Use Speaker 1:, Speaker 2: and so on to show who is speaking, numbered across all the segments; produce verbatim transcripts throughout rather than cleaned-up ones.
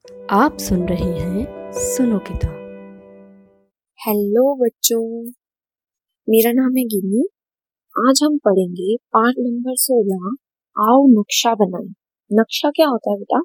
Speaker 1: आप सुन रहे हैं सुनो किताब।
Speaker 2: हेलो बच्चों, मेरा नाम है गिनी। आज हम पढ़ेंगे पाठ नंबर सोलह। आओ नक्शा बनाएं। नक्शा क्या होता है बेटा?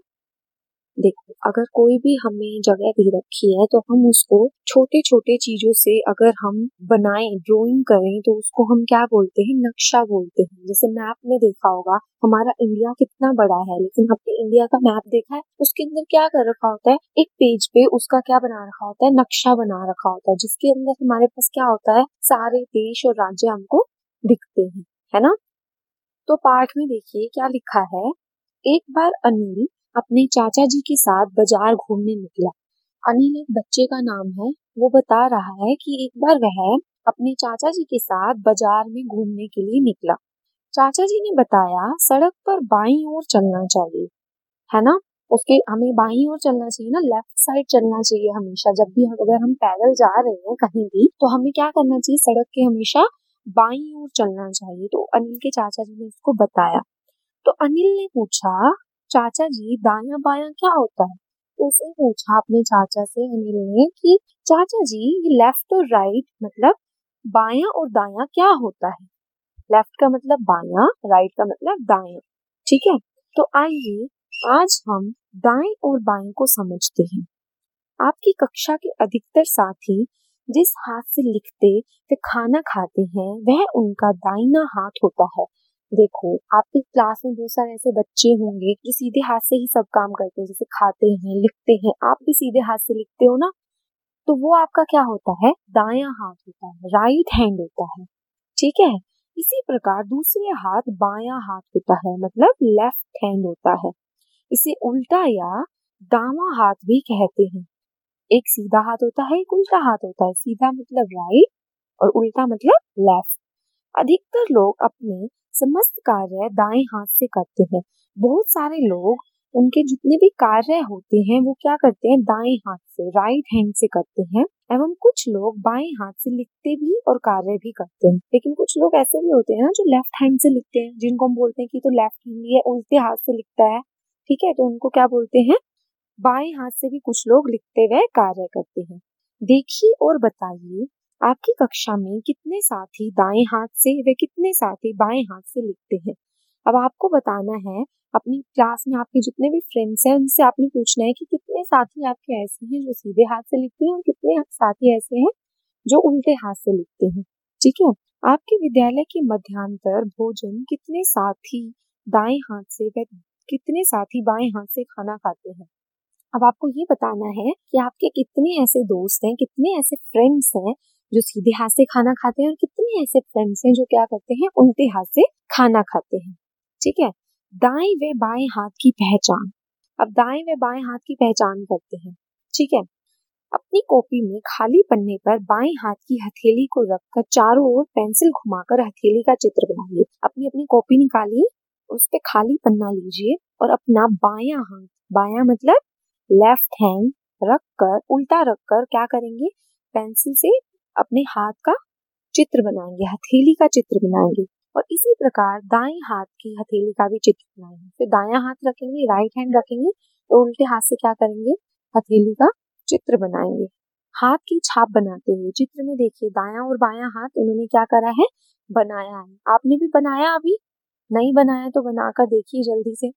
Speaker 2: देखो, अगर कोई भी हमें जगह दे रखी है तो हम उसको छोटे छोटे चीजों से अगर हम बनाएं, ड्राइंग करें, तो उसको हम क्या बोलते हैं? नक्शा बोलते हैं। जैसे मैप में देखा होगा, हमारा इंडिया कितना बड़ा है, लेकिन हमने इंडिया का मैप देखा है, उसके अंदर क्या कर रखा होता है? एक पेज पे उसका क्या बना रखा होता है? नक्शा बना रखा होता है, जिसके अंदर हमारे पास क्या होता है? सारे देश और राज्य हमको दिखते हैं, है ना? तो पाठ में देखिए क्या लिखा है। एक बार अनिल अपने चाचा जी के साथ बाजार घूमने निकला। अनिल एक बच्चे का नाम है। वो बता रहा है कि एक बार वह अपने चाचा जी के साथ बाजार में घूमने के लिए निकला। चाचा जी ने बताया सड़क पर बाईं ओर चलना चाहिए, है ना? उसके हमें बाईं ओर चलना चाहिए ना, लेफ्ट साइड चलना चाहिए हमेशा। जब भी हम अगर हम पैदल जा रहे हैं कहीं भी, तो हमें क्या करना चाहिए? सड़क के हमेशा बाईं ओर चलना चाहिए। तो अनिल के चाचा जी ने उसको बताया। तो अनिल ने पूछा, चाचा जी दायां बायां क्या होता है? तो उसने पूछा अपने चाचा से, अनिल ने, कि चाचा जी ये लेफ्ट और राइट मतलब बायां और दायां क्या होता है? लेफ्ट का मतलब बायां, राइट का मतलब दायां। ठीक है, तो आइए आज हम दाएं और बाएं को समझते हैं। आपकी कक्षा के अधिकतर साथी जिस हाथ से लिखते व खाना खाते हैं वह उनका दाहिना हाथ होता है। देखो, आपकी क्लास में बहुत सारे ऐसे बच्चे होंगे जो सीधे हाथ से ही सब काम करते हैं, जैसे खाते हैं, लिखते हैं। आप भी सीधे हाथ से लिखते हो ना, तो वो आपका क्या होता है? दायां हाथ होता है, राइट हैंड होता है। ठीक है, इसी प्रकार दूसरे हाथ बायां हाथ होता है, मतलब लेफ्ट हैंड होता है। इसे उल्टा या दावा हाथ भी कहते हैं। एक सीधा हाथ होता है, एक उल्टा हाथ होता है। सीधा मतलब राइट और उल्टा मतलब लेफ्ट। अधिकतर लोग अपने समस्त कार्य दाएं हाथ से करते हैं। बहुत सारे लोग उनके जितने भी कार्य होते हैं वो क्या करते हैं? दाएं हाथ से, राइट हैंड से करते हैं। एवं कुछ लोग बाएं हाथ से लिखते भी और कार्य भी करते हैं। लेकिन कुछ लोग ऐसे भी होते हैं ना जो लेफ्ट हैंड से लिखते हैं, जिनको हम बोलते हैं कि तो लेफ्ट हैंड है, उल्टे हाथ से लिखता है। ठीक है, तो उनको क्या बोलते हैं? बाएं हाथ से भी कुछ लोग लिखते हुए कार्य करते हैं। देखिए और बताइए, आपकी कक्षा में कितने साथी दाएं हाथ से व कितने साथी बाएं हाथ से लिखते हैं? अब आपको बताना है, अपनी क्लास में आपके जितने भी फ्रेंड्स हैं उनसे आपने पूछना है कि कितने साथी आपके ऐसे हैं जो सीधे हाथ से लिखते हैं और कितने साथी ऐसे हैं जो उल्टे हाथ से लिखते हैं। ठीक है, आपके विद्यालय के मध्यांतर भोजन कितने साथी दाएं हाथ से व कितने साथी बाएं हाथ से खाना खाते हैं? अब आपको ये बताना है कि आपके कितने ऐसे दोस्त हैं, कितने ऐसे फ्रेंड्स हैं जो सीधे हाथ से खाना खाते हैं और कितने ऐसे फ्रेंड्स हैं जो क्या करते हैं? उल्टे हाथ से खाना खाते हैं। ठीक है, दाएं व बाएं हाथ की पहचान। अब दाएं व बाएं हाथ की पहचान करते हैं। ठीक है, अपनी कॉपी में खाली पन्ने पर बाएं हाथ की हथेली को रखकर चारों ओर पेंसिल घुमाकर हथेली का चित्र बनाइए। अपनी अपनी कॉपी निकालिए, उस पे खाली पन्ना लीजिए और अपना बायां हाथ, बायां मतलब लेफ्ट हैंड, रख कर, उल्टा रख कर क्या करेंगे? पेंसिल से अपने हाथ का चित्र बनाएंगे, हथेली का चित्र बनाएंगे। और इसी प्रकार दाएं हाथ की हथेली का भी चित्र बनाएंगे। फिर दायां हाथ रखेंगे, राइट हैंड रखेंगे, तो उल्टे हाथ से क्या करेंगे? हथेली का चित्र बनाएंगे। हाथ की छाप बनाते हुए चित्र में देखिए, दायां और बायां हाथ उन्होंने क्या करा है? बनाया है। आपने भी बनाया? अभी नहीं बनाया तो बनाकर देखिए जल्दी से।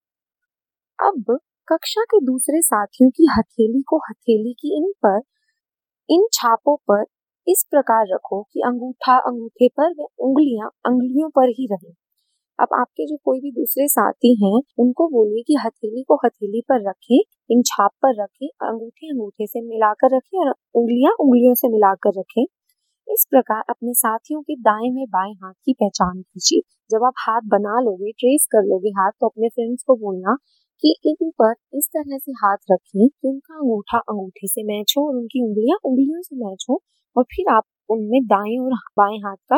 Speaker 2: अब कक्षा के दूसरे साथियों की हथेली को हथेली की इन पर इन छापों पर इस प्रकार रखो कि अंगूठा अंगूठे पर व उंगलियां अंगुलियों पर ही रहे। अब आपके जो कोई भी दूसरे साथी हैं उनको बोलिए कि हथेली को हथेली पर रखें, इन छाप पर रखें, अंगूठे अंगूठे से मिलाकर रखें और उंगलियां उंगलियों से मिलाकर रखें। इस प्रकार अपने साथियों के दाएं में बाएं हाथ की पहचान कीजिए। जब आप हाथ बना लोगे, ट्रेस कर लोगे हाथ, तो अपने फ्रेंड्स को बोलना कि इन पर इस तरह से हाथ रखें कि उनका अंगूठा अंगूठे से मैच हो और उनकी उंगलियां उंगलियों से मैच हो। और फिर आप उनमें दाएं और बाएं हाथ का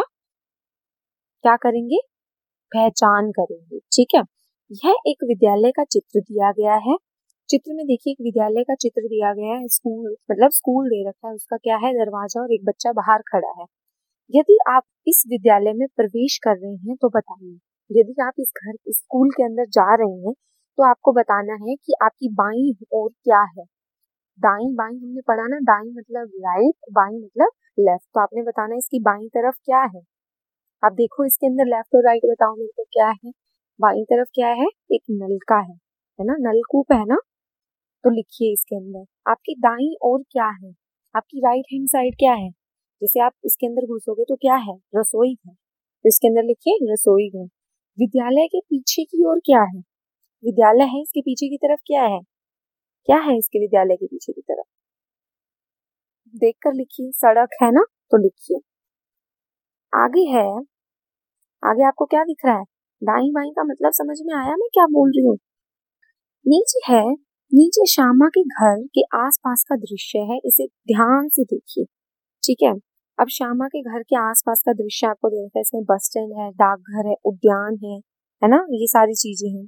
Speaker 2: क्या करेंगे? पहचान करेंगे। ठीक है, यह एक विद्यालय का चित्र दिया गया है। चित्र में देखिए, एक विद्यालय का चित्र दिया गया है। स्कूल मतलब स्कूल दे रखा है, उसका क्या है? दरवाजा, और एक बच्चा बाहर खड़ा है। यदि आप इस विद्यालय में प्रवेश कर रहे हैं तो बताइए, यदि आप इस घर इस स्कूल के अंदर जा रहे हैं तो आपको बताना है कि आपकी बाईं ओर क्या है। दाईं बाईं हमने पढ़ा ना, दाईं मतलब राइट, बाईं मतलब लेफ्ट। तो आपने बताना है इसकी बाईं तरफ क्या है। आप देखो इसके अंदर लेफ्ट और राइट बताओ मेरे को क्या है। बाईं तरफ क्या है, एक नलका है है ना, नलकूप है ना। तो लिखिए इसके अंदर आपकी दाईं ओर क्या है, आपकी राइट हैंड साइड क्या है। जैसे आप इसके अंदर घुसोगे तो क्या है, रसोई है, तो इसके अंदर लिखिए रसोई है। विद्यालय के पीछे की ओर क्या है, विद्यालय है इसके पीछे की तरफ क्या है, क्या है इसके विद्यालय के पीछे की तरफ, देखकर लिखिए। सड़क है ना, तो लिखिए। आगे है, आगे आपको क्या दिख रहा है, दाईं बाईं का मतलब समझ में आया मैं क्या बोल रही हूँ। नीचे है, नीचे श्यामा के घर के आसपास का दृश्य है, इसे ध्यान से देखिए। ठीक है, अब श्यामा के घर के आसपास का दृश्य आपको देखा है, इसमें बस स्टैंड है, डाकघर है, उद्यान है है ना, ये सारी चीजें हैं।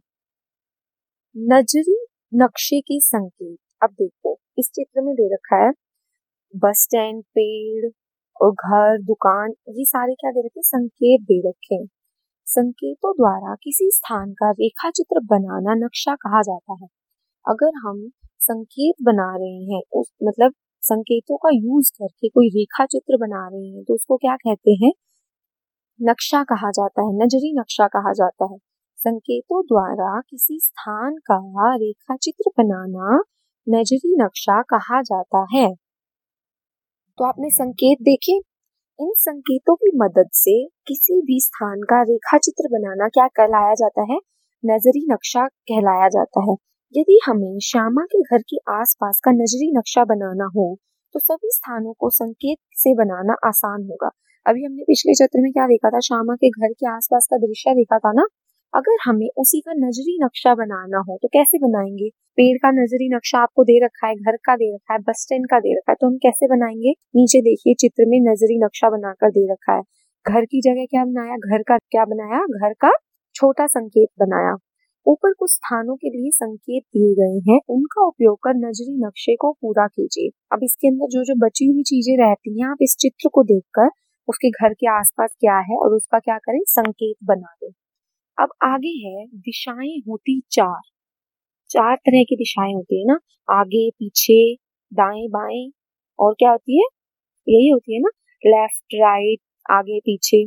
Speaker 2: नजरी नक्शे के संकेत, अब देखो इस चित्र में दे रखा है बस स्टैंड, पेड़ और घर, दुकान, ये सारे क्या दे रखे, संकेत दे रखे हैं। संकेतों द्वारा किसी स्थान का रेखा चित्र बनाना नक्शा कहा जाता है। अगर हम संकेत बना रहे हैं, उस मतलब संकेतों का यूज करके कोई रेखा चित्र बना रहे हैं, तो उसको क्या कहते हैं, नक्शा कहा जाता है, नजरी नक्शा कहा जाता है। संकेतों द्वारा किसी स्थान का रेखा चित्र बनाना नजरी नक्शा कहा जाता है। तो आपने संकेत देखे, इन संकेतों की मदद से किसी भी स्थान का रेखा चित्र बनाना क्या कहलाया जाता है, नजरी नक्शा कहलाया जाता है। यदि हमें श्यामा के घर के आसपास का नजरी नक्शा बनाना हो तो सभी स्थानों को संकेत से बनाना आसान होगा। अभी हमने पिछले चित्र में क्या देखा था, श्यामा के घर के आसपास का दृश्य देखा था ना। अगर हमें उसी का नजरी नक्शा बनाना हो तो कैसे बनाएंगे, पेड़ का नजरी नक्शा आपको दे रखा है, घर का दे रखा है, बस स्टैंड का दे रखा है, तो हम कैसे बनाएंगे। नीचे देखिए चित्र में नजरी नक्शा बनाकर दे रखा है। घर की जगह क्या बनाया, घर का क्या बनाया, घर का छोटा संकेत बनाया। ऊपर कुछ स्थानों के लिए संकेत दिए गए हैं, उनका उपयोग कर नजरी नक्शे को पूरा कीजिए। अब इसके अंदर जो जो बची हुई चीजें रहती हैं, आप इस चित्र को देखकर उसके घर के आसपास क्या है और उसका क्या करें, संकेत बना दें। अब आगे है, दिशाएं होती चार, चार तरह की दिशाएं होती है ना, आगे पीछे दाएं बाएं, और क्या होती है, यही होती है ना, लेफ्ट राइट, आगे पीछे।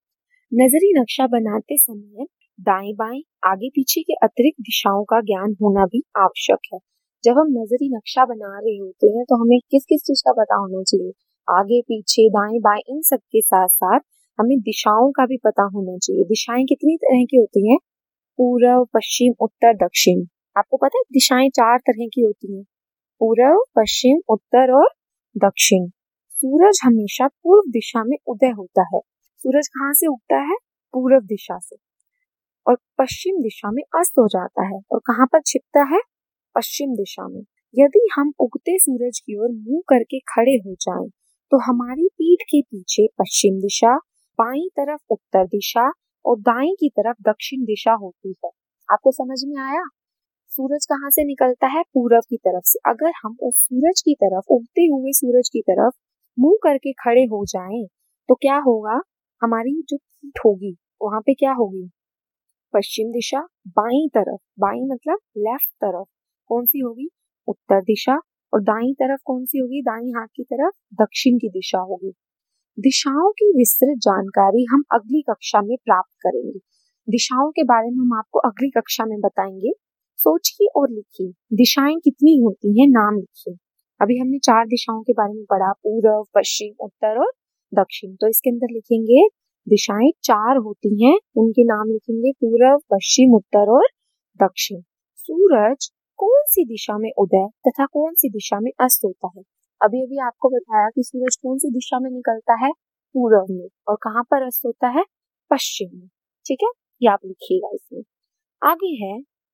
Speaker 2: नजरी नक्शा बनाते समय दाएं बाएं आगे पीछे के अतिरिक्त दिशाओं का ज्ञान होना भी आवश्यक है। जब हम नजरी नक्शा बना रहे होते हैं तो हमें किस किस चीज का पता होना चाहिए, आगे पीछे दाएं बाएं, इन सब के साथ साथ हमें दिशाओं का भी पता होना चाहिए। दिशाएं कितनी तरह की होती हैं, पूर्व पश्चिम उत्तर दक्षिण। आपको पता है दिशाएं चार तरह की होती हैं, पूर्व पश्चिम उत्तर और दक्षिण। सूरज हमेशा पूर्व दिशा में उदय होता है। सूरज कहाँ से उगता है, पूर्व दिशा से, और पश्चिम दिशा में अस्त हो जाता है। और कहाँ पर छिपता है, पश्चिम दिशा में। यदि हम उगते सूरज की ओर मुंह करके खड़े हो जाएं, तो हमारी पीठ के पीछे पश्चिम दिशा, बाईं तरफ उत्तर दिशा और दाएं की तरफ दक्षिण दिशा होती है। आपको समझ में आया। सूरज कहाँ से निकलता है, पूरब की तरफ से। अगर हम उस सूरज की तरफ, उगते हुए सूरज की तरफ मुंह करके खड़े हो जाएं, तो क्या होगा, हमारी जो पीठ होगी वहां पे क्या होगी, पश्चिम दिशा। बाईं तरफ, बाईं मतलब लेफ्ट तरफ कौन सी होगी, उत्तर दिशा। और दाईं तरफ कौन सी होगी, दाईं हाथ की तरफ दक्षिण की दिशा होगी। दिशाओं की विस्तृत जानकारी हम अगली कक्षा में प्राप्त करेंगे। दिशाओं के बारे में हम आपको अगली कक्षा में बताएंगे। सोचिए और लिखिए, दिशाएं कितनी होती हैं, नाम लिखिए। अभी हमने चार दिशाओं के बारे में पढ़ा, पूर्व पश्चिम उत्तर और दक्षिण। तो इसके अंदर लिखेंगे दिशाएं चार होती हैं, उनके नाम लिखेंगे, पूर्व पश्चिम उत्तर और दक्षिण। सूरज कौन सी दिशा में उदय तथा कौन सी दिशा में अस्त होता है। अभी अभी आपको बताया कि सूरज कौन सी दिशा में निकलता है, पूर्व में, और कहाँ पर अस्त होता है, पश्चिम में। ठीक है, ये आप लिखिएगा इसमें। आगे है,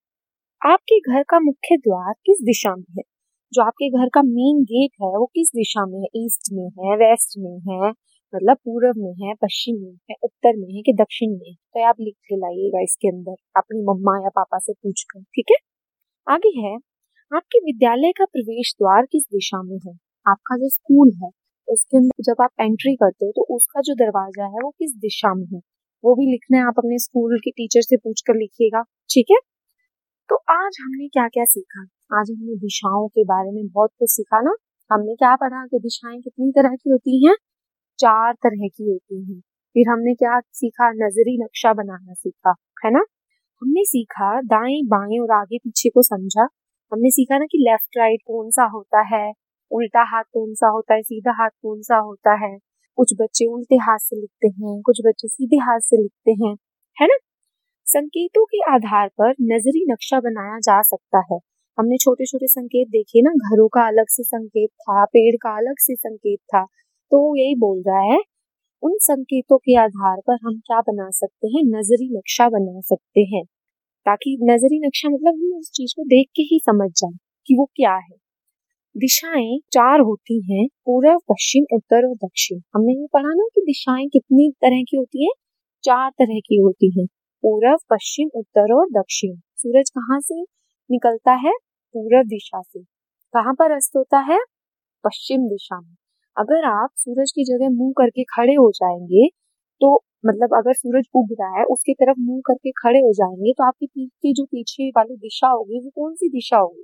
Speaker 2: आपके घर का मुख्य द्वार किस दिशा में है। जो आपके घर का मेन गेट है वो किस दिशा में है, ईस्ट में है, वेस्ट में है, मतलब पूर्व में है, पश्चिम में है, उत्तर में है कि दक्षिण में है। तो आप लिख के लाइएगा इसके अंदर अपनी मम्मा या पापा से पूछकर। ठीक है, आगे है, आपके विद्यालय का प्रवेश द्वार किस दिशा में है। आपका जो स्कूल है उसके अंदर जब आप एंट्री करते हो तो उसका जो दरवाजा है वो किस दिशा में है, वो भी लिखना है। आप अपने स्कूल के टीचर से पूछकर लिखिएगा। ठीक है, तो आज हमने क्या क्या सीखा? आज हमने दिशाओं के बारे में बहुत कुछ सीखा ना। हमने क्या पढ़ा कि दिशाएं कितनी तरह की होती हैं? चार तरह की होती हैं। फिर हमने क्या सीखा? नजरी नक्शा बनाना सीखा, है ना। हमने सीखा दाएं बाएं और आगे पीछे को समझा। हमने सीखा ना कि लेफ्ट राइट कौन सा होता है, उल्टा हाथ कौन सा होता है, सीधा हाथ कौन सा होता है। कुछ बच्चे उल्टे हाथ से लिखते हैं, कुछ बच्चे सीधे हाथ से लिखते हैं, है ना। संकेतों के आधार पर नजरी नक्शा बनाया जा सकता है। हमने छोटे छोटे संकेत देखे ना, घरों का अलग से संकेत था, पेड़ का अलग से संकेत था। तो यही बोल रहा है उन संकेतों के आधार पर हम क्या बना सकते हैं? नजरी नक्शा बना सकते हैं। ताकि नजरी नक्शा मतलब हम उस चीज को देख के ही समझ जाए कि वो क्या है। दिशाएं चार होती हैं, पूर्व पश्चिम उत्तर और दक्षिण। हमने ये पढ़ा ना कि दिशाएं कितनी तरह की होती है? चार तरह की होती हैं, पूर्व पश्चिम उत्तर और दक्षिण। सूरज कहाँ से निकलता है? पूर्व दिशा से। कहाँ पर अस्त होता है? पश्चिम दिशा में। अगर आप सूरज की जगह मुंह करके खड़े हो जाएंगे तो मतलब अगर सूरज उग रहा है उसकी तरफ मुंह करके खड़े हो जाएंगे तो आपकी पीठ की जो पीछे वाली दिशा होगी वो कौन सी दिशा होगी?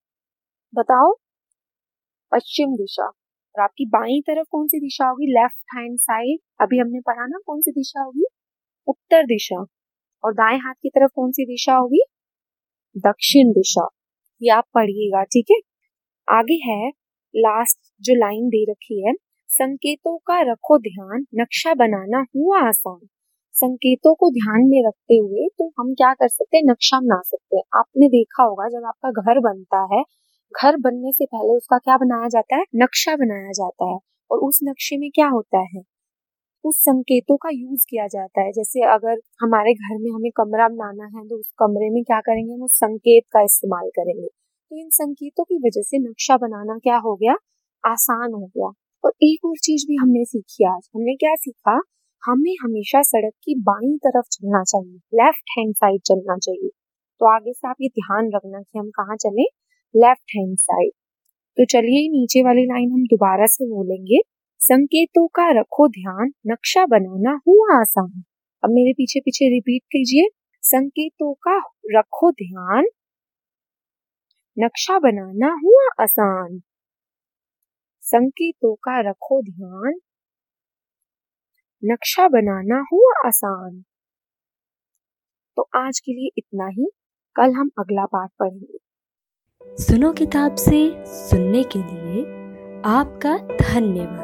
Speaker 2: बताओ। पश्चिम दिशा। और आपकी बाईं तरफ कौन सी दिशा होगी? Left hand side. अभी हमने पढ़ा ना कौन सी दिशा होगी? उत्तर दिशा। और दाएं हाथ की तरफ कौन सी दिशा होगी? दक्षिण दिशा। ये आप पढ़िएगा, ठीक है। आगे है लास्ट जो लाइन दे रखी है, संकेतों का रखो ध्यान, नक्शा बनाना हुआ आसान। संकेतों को ध्यान में रखते हुए तो हम क्या कर सकते हैं? नक्शा बना सकते हैं। आपने देखा होगा जब आपका घर बनता है, घर बनने से पहले उसका क्या बनाया जाता है? नक्शा बनाया जाता है। और उस नक्शे में क्या होता है? उस संकेतों का यूज किया जाता है। जैसे अगर हमारे घर में हमें कमरा बनाना है तो उस कमरे में क्या करेंगे? हम उस संकेत का इस्तेमाल करेंगे। तो इन संकेतों की वजह से नक्शा बनाना क्या हो गया? आसान हो गया। और एक और चीज भी हमने सीखी आज। हमने क्या सीखा? हमें हमेशा सड़क की बाईं तरफ चलना चाहिए, लेफ्ट हैंड साइड चलना चाहिए। तो आगे से आप ये ध्यान रखना कि हम कहाँ चले? Left hand side. तो चलिए नीचे वाली लाइन हम दोबारा से बोलेंगे। संकेतों का रखो ध्यान, नक्शा बनाना हुआ आसान। अब मेरे पीछे पीछे रिपीट कीजिए। संकेतों का रखो ध्यान, नक्शा बनाना हुआ आसान। संकेतों का रखो ध्यान, नक्शा बनाना हुआ आसान। तो आज के लिए इतना ही। कल हम अगला पाठ पढ़ेंगे।
Speaker 1: सुनो किताब से सुनने के लिए आपका धन्यवाद।